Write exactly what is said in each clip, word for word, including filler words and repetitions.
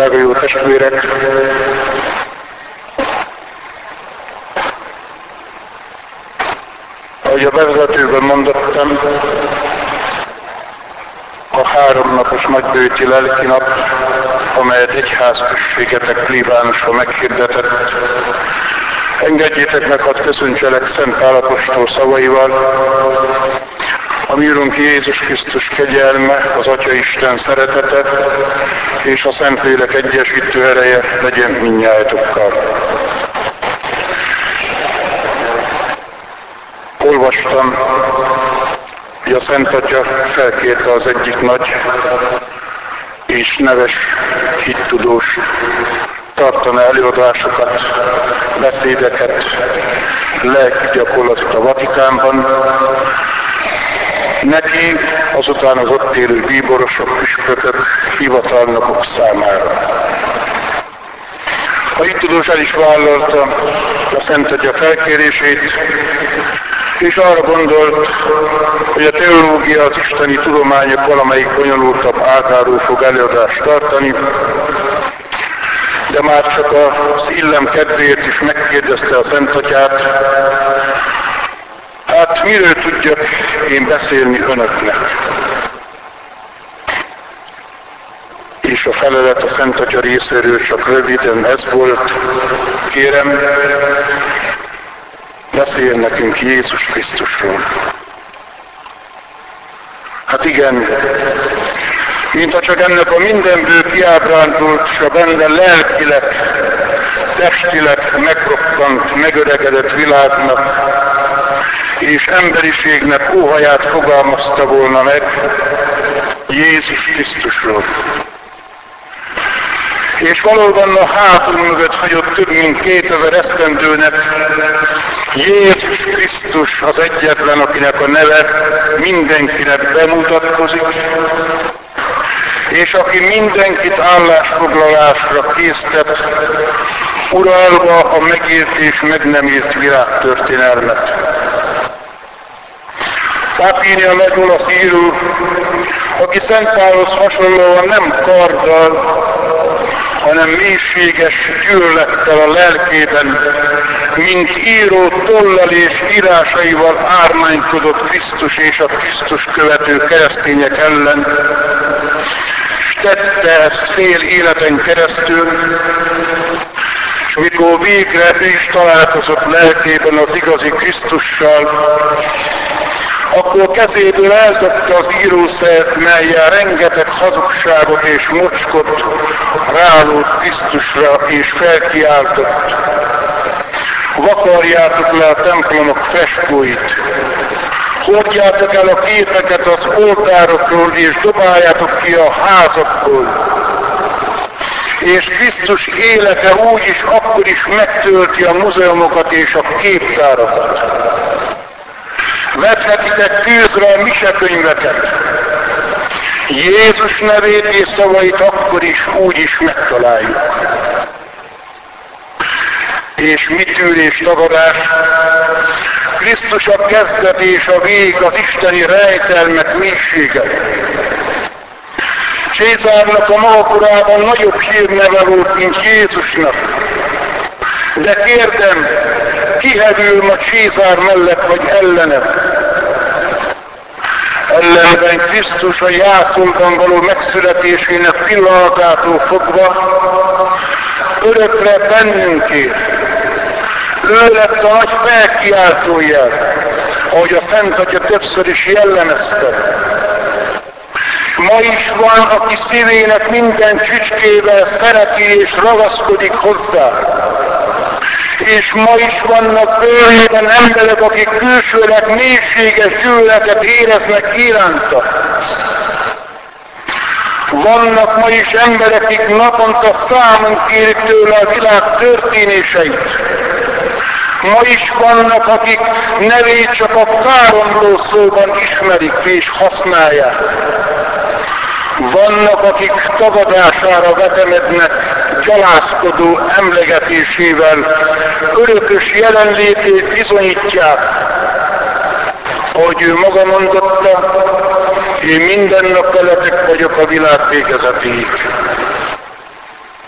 Drága jó testvérek! Ahogy a bevezetőben mondottam, a háromnapos nagybőti lelki nap, amelyet egyházközségetek plébánusa meghirdetett, engedjétek meg, hadd köszöntselek Szent Pál apostol szavaival: a mi Urunk Jézus Krisztus kegyelme, az Atya Isten szeretete és a Szentlélek egyesítő ereje legyen mindnyájatokkal. Olvastam, hogy a Szent Atya felkérte az egyik nagy és neves hittudós, tartana előadásokat, beszédeket, lelki gyakorlatot a Vatikánban. Neki, azután az ott élő bíborosok, püspökök, hivatalnokok számára. A hittudós el is vállalta a Szent Atya felkérését, és arra gondolt, hogy a teológia, az isteni tudományok valamelyik bonyolultabb ágáról fog előadást tartani, de már csak az illem kedvéért is megkérdezte a Szent Atyát: hát miről tudjak én beszélni önöknek? És a felelet a Szent Atya részéről csak röviden ez volt: kérem, beszélj nekünk Jézus Krisztusról. Hát igen, mintha csak ennek a mindenből kiábrándult, s a benne lelkileg, testileg megrokkant, megöregedett világnak és emberiségnek óhaját fogalmazta volna meg Jézus Krisztusról. És valóban a hátunk mögött hagyott több mint kétezer esztendőnek Jézus Krisztus az egyetlen, akinek a neve mindenkinek bemutatkozik, és aki mindenkit állásfoglalásra késztet, uralva a megírt és meg nem írt világtörténelmet. Papínia nagy olasz író, aki Szent Pálhoz hasonlóan nem karddal, hanem mélységes gyűlölettel a lelkében, mint író tollal és írásaival ármánykodott Krisztus és a Krisztus követő keresztények ellen, és tette ezt fél életen keresztül, és mikor végre ő is találkozott lelkében az igazi Krisztussal, akkor kezéből eldobta az írószert, mellyel rengeteg hazugságot és mocskot rálót Krisztusra, és felkiáltott: vakarjátok le a templomok freskóit, hordjátok el a képeket az oltárokról, és dobáljátok ki a házakból. És Krisztus élete úgy is akkor is megtölti a múzeumokat és a képtárakat. Vethetitek kőzre a misekönyveket, Jézus nevét és szavait akkor is úgy is megtaláljuk. És mi tűrés tagadás? Krisztus a kezdet és a vég, az isteni rejtelmek mélysége. Cézárnak a maga korában nagyobb hírneve volt, mint Jézusnak. De kérdem, ki hevül ma Cézár mellett vagy ellene? Ellenben Krisztus a jászolban való megszületésének pillanatától fogva örökre bennünkért. Ő lett a nagy felkiáltójel, ahogy a Szent Atya többször is jellemezte. Ma is van, aki szívének minden csücskével szereti és ragaszkodik hozzá. És ma is vannak bőrében emberek, akik külsőleg mélységes gyűlöletet éreznek iránta. Vannak ma is emberek, akik naponta számon kérik tőle a világ történéseit. Ma is vannak, akik nevét csak a káromló szóban ismerik és használják. Vannak, akik tagadására vetemednek gyalászkodó emlegetésével, örökös jelenlétét bizonyítják. Ahogy ő maga mondotta, én minden nap veletek vagyok a világ végezetéig.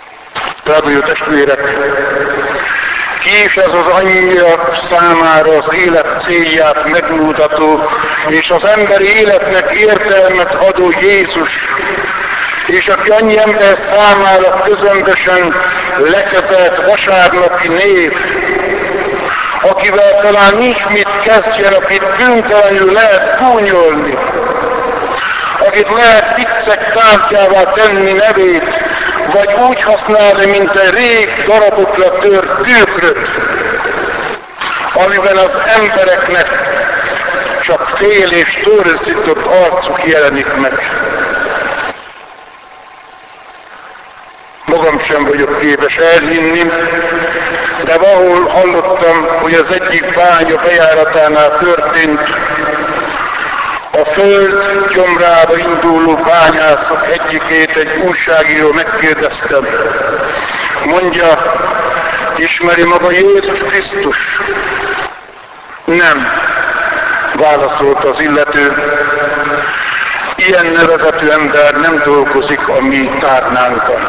Drága testvérek, ki is ez az annyira számára az élet célját megmutató, és az emberi életnek értelmet adó Jézus, és aki annyi ember számára közömbösen lekezelt vasárnapi név, akivel talán nincs mit kezdjen, akit bűntelenül lehet gúnyolni, akit lehet viccek tárgyává tenni nevét, vagy úgy használni, mint egy rég darabokra tört tükröt, amiben az embereknek csak fél és torzított arcuk jelenik meg. Magam sem vagyok képes elhinni, de valahol hallottam, hogy az egyik bánya bejáratánál történt, a föld gyomrába induló bányászok egyikét egy újságíró megkérdezte, mondja, ismeri maga Jézus Krisztus? Nem, válaszolt az illető, ilyen nevezetű ember nem dolgozik a mi tárnánkban.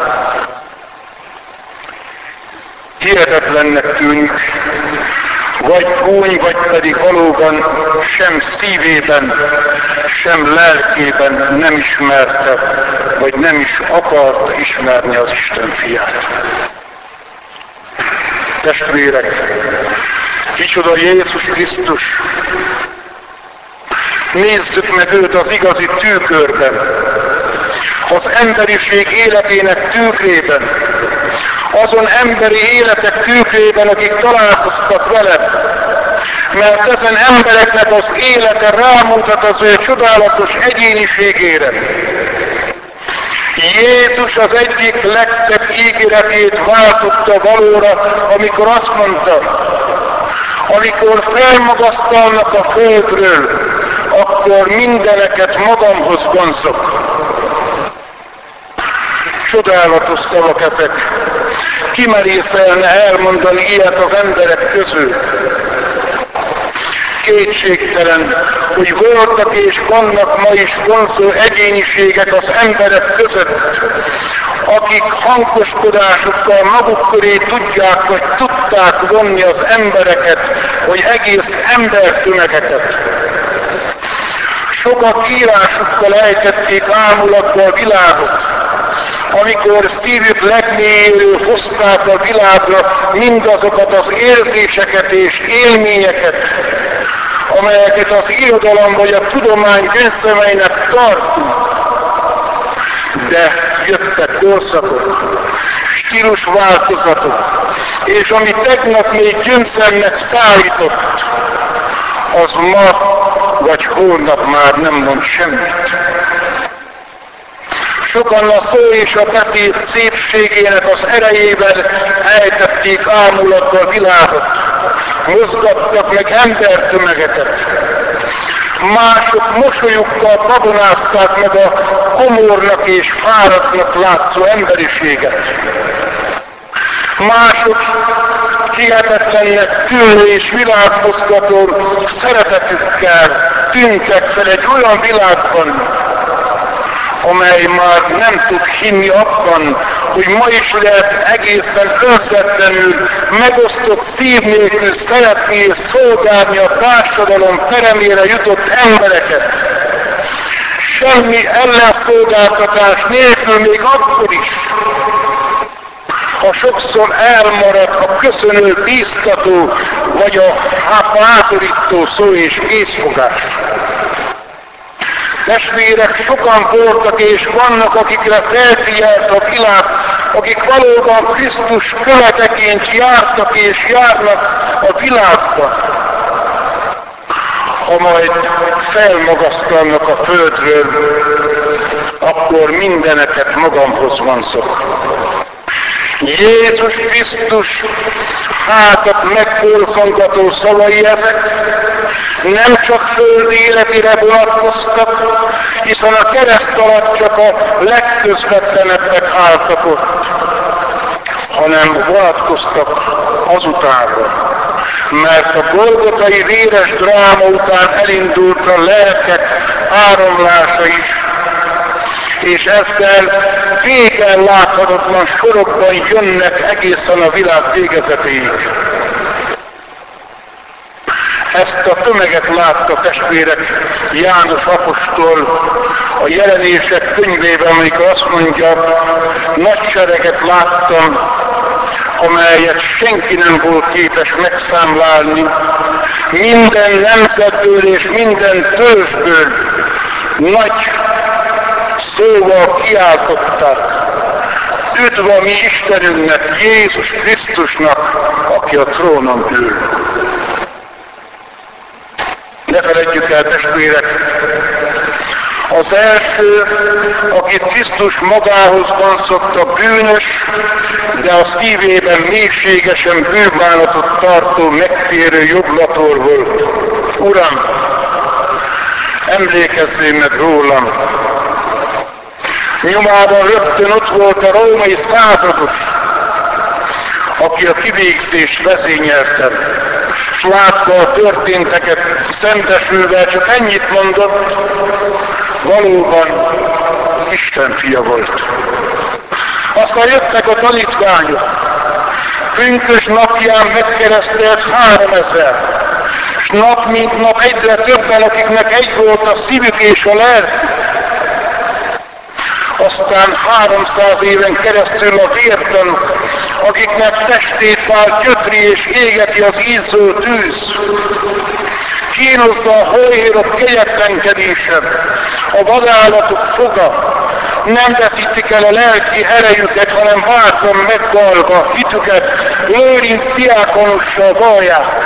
Hihetetlennek tűnik, vagy gúny, vagy pedig valóban sem szívében, sem lelkében nem ismerte, vagy nem is akarta ismerni az Isten fiát. Testvérek, kicsoda Jézus Krisztus! Nézzük meg őt az igazi tükörben, az emberiség életének tükrében, azon emberi életek tükrében, akik találkoztak vele, mert ezen embereknek az élete rámutat az ő csodálatos egyéniségére. Jézus az egyik legszebb ígéretét váltotta valóra, amikor azt mondta, amikor felmagasztalnak a földről, akkor mindeneket magamhoz vonzok. Csodálatos szavak ezek. Ki merészelne elmondani ilyet az emberek közül? Kétségtelen, hogy voltak és vannak ma is vonzó egyéniségek az emberek között, akik hangoskodásukkal maguk köré tudják, vagy tudták vonni az embereket, vagy egész embertömegeket. Sokak írásukkal ejtették ámulatba a világot, amikor szívük legmélyéről hozták a világra mindazokat az érzéseket és élményeket, amelyeket az irodalom vagy a tudomány gyöngyszemeinek tartunk. De jöttek korszakok, stílusváltozatok, és ami tegnap még gyöngyszemnek szállított, az ma vagy holnap már nem mond semmit. Sokan a szó és a beszéd szépségének az erejével ejtették ámulatba a világot, mozgattak meg embertömegeket. Mások mosolyukkal babonázták meg a komornak és fáradtnak látszó emberiséget. Mások hihetetlennek tűnő és világmozgató szeretetükkel tűntek fel egy olyan világban, amely már nem tud hinni abban, hogy ma is lehet egészen közvetlenül megosztott szív nélkül szeretni és szolgálni a társadalom peremére jutott embereket. Semmi ellenszolgáltatás nélkül, még akkor is, ha sokszor elmarad a köszönő, bíztató, vagy a bátorító szó és készfogás. Testvérek, sokan voltak és vannak, akikre felfigyelt a világ, akik valóban Krisztus követeként jártak és járnak a világban. Ha majd felmagasztalnak a földről, akkor mindeneket magamhoz vonzok. Jézus Krisztus hátat megborzongató szavai ezek, nem csak földi életére vonatkoztak, hiszen a kereszt alatt csak a legközvetlenebbek álltak ott, hanem vonatkoztak azutánra. Mert a golgotai véres dráma után elindult a lelkek áramlása is, és ezzel végen láthatatlan sorokban jönnek egészen a világ végezetéig. Ezt a tömeget látta, testvérek, János apostol a Jelenések könyvében, amikor azt mondja, nagy sereget láttam, amelyet senki nem volt képes megszámlálni, minden nemzetből és minden törzsből nagy szóval kiáltották, üdv a mi Istenünknek, Jézus Krisztusnak, aki a trónon ül. Ne feledjük el, testvérek, az első, aki Krisztus magához vonzott, a bűnös, de a szívében mélységesen bűnbánatot tartó, megtérő joglator volt. Uram, emlékezzél meg rólam! Nyomában rögtön ott volt a római százados, aki a kivégzést vezényelte, s látva a történteket szembesülve csak ennyit mondott, valóban Isten fia volt. Aztán jöttek a tanítványok, pünkös napján megkeresztelt háromezer, s nap mint nap egyre többen, akiknek egy volt a szívük és a lelkük. Aztán háromszáz éven keresztül a vértanúk, akiknek testét vált gyötri és égeti az izzó tűz. Kínozza a hóhérok kegyetlenkedése, a vadállatok foga, nem veszítik el a lelki erejüket, hanem bátran megvalva hitüket, Lőrinc diákonussal vallják.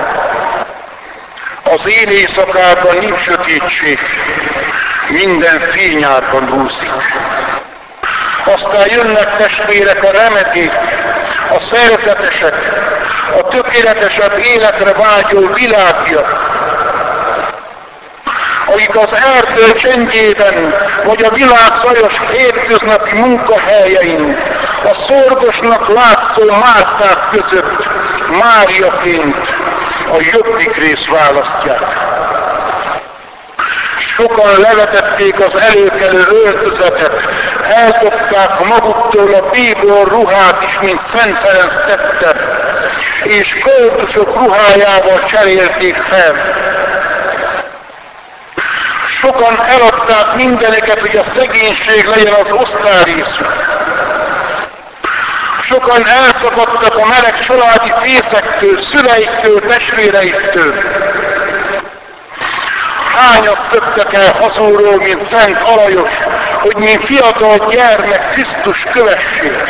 Az én éjszakában nincs sötétség, minden fényárban úszik. Aztán jönnek, testvérek, a remeték, a szeretetesek, a tökéletesebb életre vágyó világiak, akik az erdő csendjében, vagy a világ zajos hétköznapi munkahelyein, a szorgosnak látszó Márták között Máriaként a jobbik részt választják. Sokan levetették az előkelő öltözetet, eldobták maguktól a bíbor ruhát is, mint Szent Ferenc tette, és költözök ruhájával cserélték fel. Sokan eladták mindeneket, hogy a szegénység legyen az osztályrészük. Sokan elszakadtak a meleg családi fészektől, szüleiktől, testvéreiktől. Hányan szöktek el hazulról, mint Szent Alajos, hogy mint fiatal gyermek Krisztus kövessék.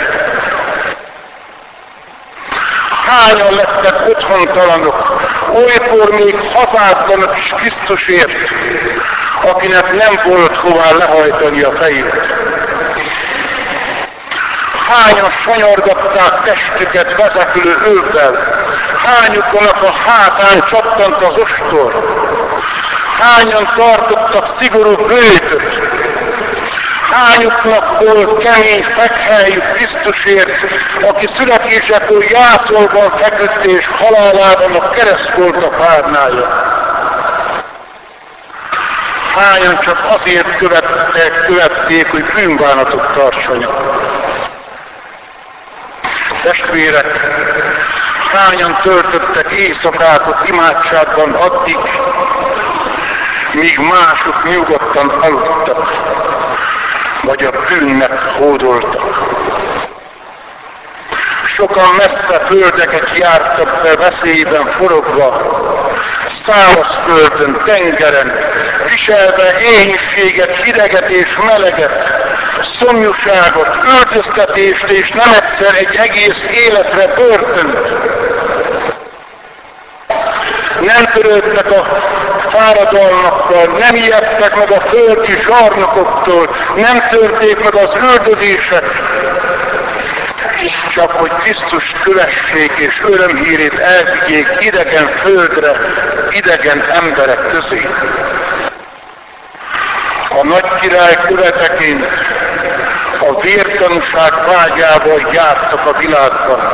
Hányan lettek otthontalanok, olykor még hazátlanok is Krisztusért, akinek nem volt hová lehajtani a fejét. Hányan sanyargatták testüket vezeklő ővel, hányuknak a hátán csattant az ostor, hányan tartottak szigorú bőtöt, hányuknak volt kemény fekhelyük Krisztusért, aki születésekor jászolban feküdt és halálában a kereszt volt a párnája. Hányan csak azért követték, követték hogy bűnbánatot tartsanak. Testvérek, hányan töltöttek éjszakákat imádságban addig, míg mások nyugodtan aludtak, vagy a bűnnek hódoltak. Sokan messze földeket jártak be veszélyben forogva, szárazföldön, tengeren, viselve éhínséget, hideget és meleget, szomjúságot, üldöztetést és nem egyszer egy egész életre börtönt. Nem törődtek a fáradalmakkal, nem ijedtek meg a földi zsarnokoktól, nem törték meg az üldözések, csak hogy Krisztus kövessék és örömhírét elvigyék idegen földre, idegen emberek közé. A nagy király követeként a vértanúság vágyával jártak a világban.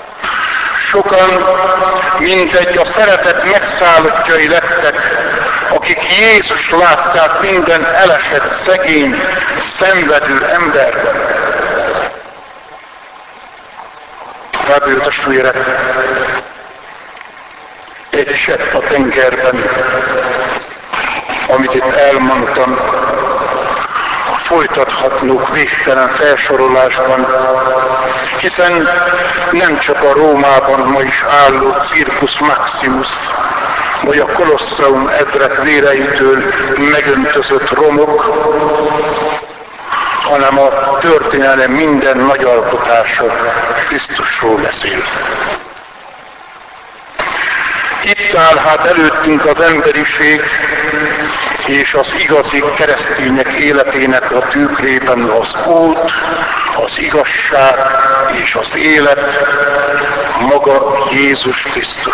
Sokan, mintegy a szeretet megszállottjai lettek, akik Jézus látták minden elesett, szegény, szenvedő emberben. Drága testvérek, egy csepp a tengerben, amit itt elmondtam, folytathatnunk végtelen felsorolásban, hiszen nem csak a Rómában ma is álló Circus Maximus, vagy a Kolosseum ezrek véreitől megöntözött romok, hanem a történelem minden nagy alkotása Krisztusról beszél. Itt áll hát előttünk az emberiség és az igazi keresztények életének a tükrében az út, az igazság és az élet, maga Jézus Krisztus.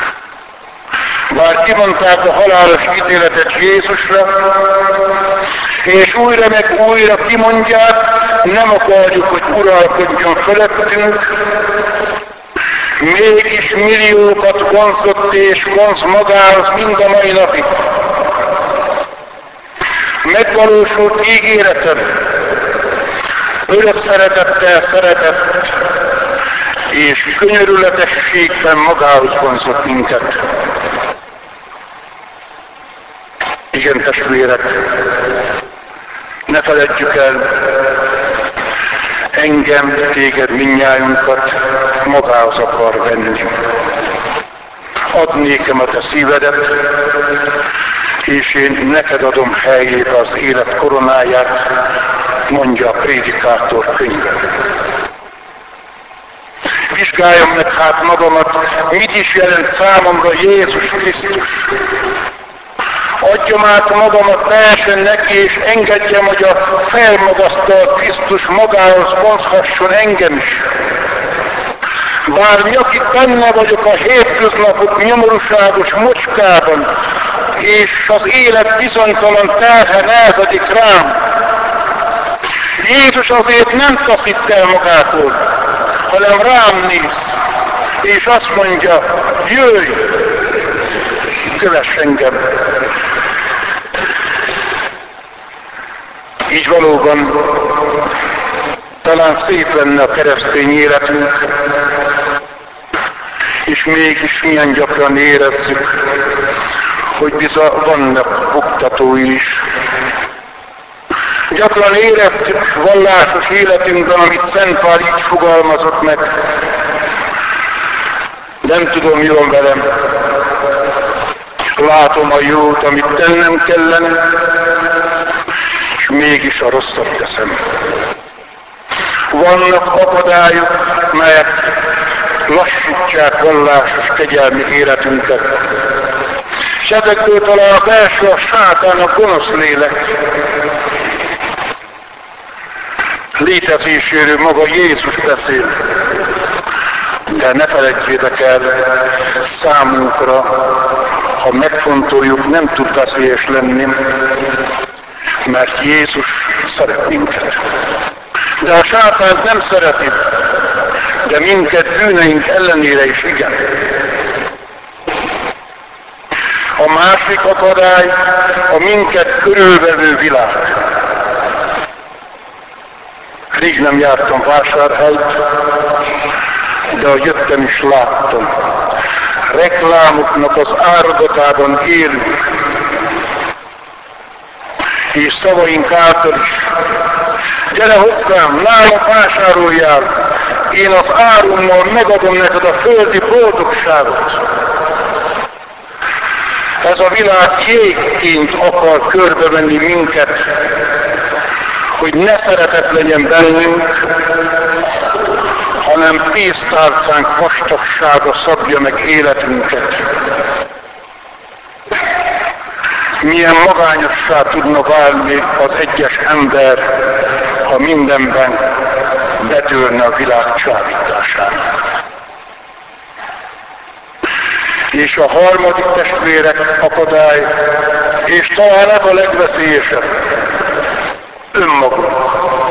Bár kimondták a halálos ítéletet Jézusra, és újra meg újra kimondják, nem akarjuk, hogy uralkodjon felettünk, mégis milliókat vonzott és vonz magához mind a mai napig. Megvalósult ígéretem, örök szeretettel szeretett, és könyörületességben magához vonzott minket. Igen, testvérek, ne feledjük el, engem, téged, mindnyájunkat magához akar venni. Add nékem a te szívedet, és én neked adom helyébe az élet koronáját, mondja a Prédikátor könyve. Vizsgáljam meg hát magamat, mit is jelent számomra Jézus Krisztus. Adjam át magamat teljesen neki, és engedjem, hogy a felmagasztalt Krisztus magához vonzhasson engem is. Bár mi, akik benne vagyok a hétköznapok nyomorúságos mocskában, és az élet bizonytalan terhe nehezedik rám, Jézus azért nem taszít el magától, hanem rám néz, és azt mondja, jöjj, kövess engem. Így valóban talán szép lenne a keresztény életünk, és mégis milyen gyakran érezzük, hogy bizony vannak buktatói is. Gyakran érezzük vallásos életünkben, amit Szent Pál így fogalmazott meg. Nem tudom, mi van velem. Látom a jót, amit tennem kellene, és mégis a rosszat teszem. Vannak akadályok, melyek lassítják vallásos kegyelmi életünket. És ezekből talán az első a sátán, a gonosz lélek. Létezéséről maga Jézus beszél. De ne feledjétek el, számunkra, ha megfontoljuk, nem tud veszélyes lenni, mert Jézus szeret minket. De a sátánt nem szereti, de minket bűneink ellenére is igen. A másik akadály a minket körülvevő világ. Rég nem jártam Vásárhelyt, de ahogy jöttem is láttam. Reklámoknak az áradatában élünk, és szavaink által is. Gyere hozzám, nálam vásároljál, én az árummal megadom neked a földi boldogságot. Ez a világ jégként akar körbevenni minket, hogy ne szeretet legyen bennünk, hanem pénztárcánk vastagsága szabja meg életünket. Milyen magányossá tudna válni az egyes ember, ha mindenben betörne a világ csábításának. És a harmadik, testvérek, akadály, és talán ez a legveszélyesebb, önmagunk.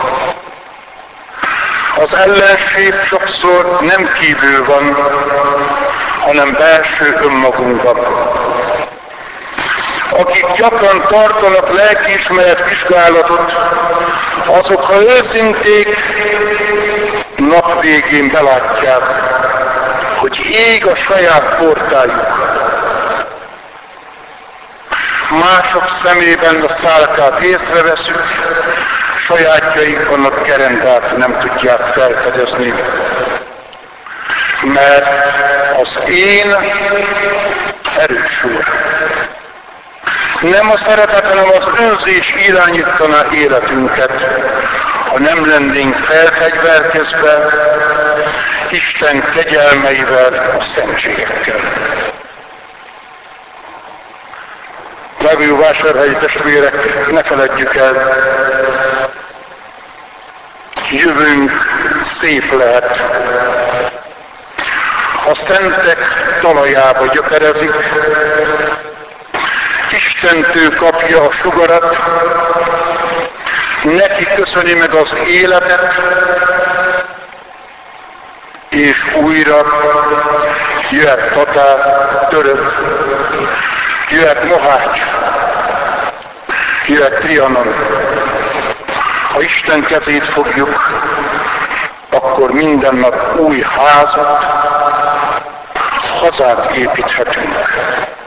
Az ellenség sokszor nem kívül van, hanem belső önmagunkban. akik gyakran tartanak lelkiismeret vizsgálatot, azok, ha őszinték, nap végén belátják, hogy ég a saját portájuk. Mások szemében a szálkát észreveszünk, sajátjaikon a gerendát nem tudják felfedezni. Mert az én erős úr. Nem a szeretet, hanem az önzés irányítaná életünket, ha nem lennénk felfegyverkezve Isten kegyelmeivel, a szentségekkel. Levévásárhelyi testvérek, ne feledjük el, jövőnk szép lehet. A szentek talajába gyökerezik, Istentől kapja a sugarat, neki köszöni meg az életet, és újra jöhet tatár, török, jöhet Mohács, jöhet Trianon. Ha Isten kezét fogjuk, akkor minden nap új házat, hazát építhetünk.